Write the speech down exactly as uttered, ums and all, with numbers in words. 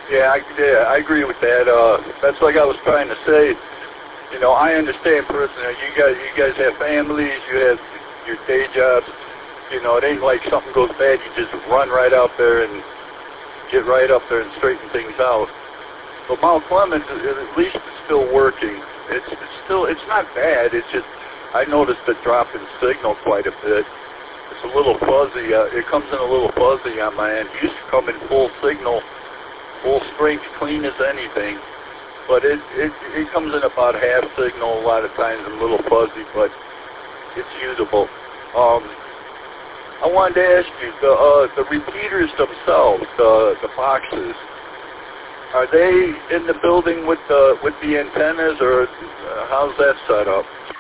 Yeah, I, yeah, I agree with that. Uh, that's like I was trying to say. You know, I understand personally. You guys, you guys have families. You have your day jobs. You know, it ain't like something goes bad. You just run right out there and get right up there and straighten things out. But Mount Clemens, at least it's still working. It's, it's still, it's not bad. It's just, I noticed a drop in signal quite a bit. It's a little fuzzy. Uh, it comes in a little fuzzy on my end. It used to come in full signal, full strength, clean as anything. But it, it, it comes in about half signal a lot of times, and a little fuzzy, but it's usable. Um, I wanted to ask you, the, uh, the repeaters themselves, the, the boxes, are they in the building with the with the antennas, or uh, how's that set up?